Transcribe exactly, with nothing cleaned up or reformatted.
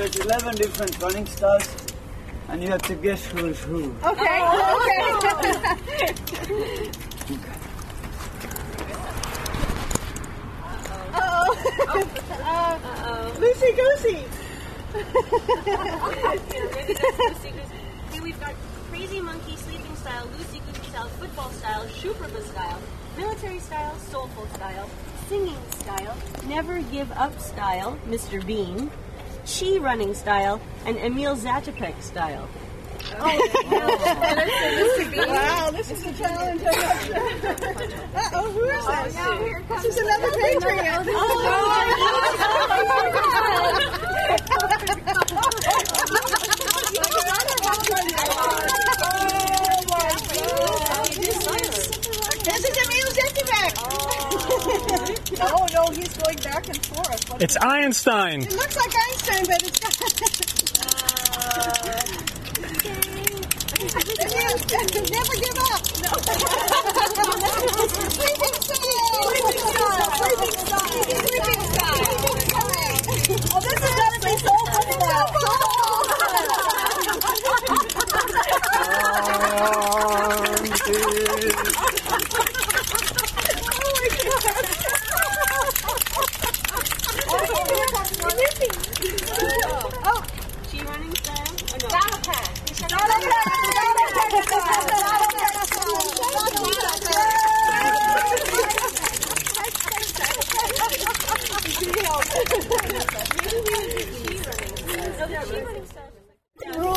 there's eleven different running styles, and you have to guess who's who. Okay, okay. Uh-oh. Uh-oh. Lucy Goosey. Okay, we've got crazy monkey sleeping style, loosey goosey style, football style, Shupraba style, military style, soulful style, singing style, never give up style, Mister Bean, chi running style, and Emil Zatopek style. Oh, wow, this is a challenge. Uh-oh, who is this? Oh, no, here comes this is another Patreon. This is Emil Zatopek. No, no, he's going back and forth. What It's Einstein. It looks like Einstein, but it's not. uh, Never give up.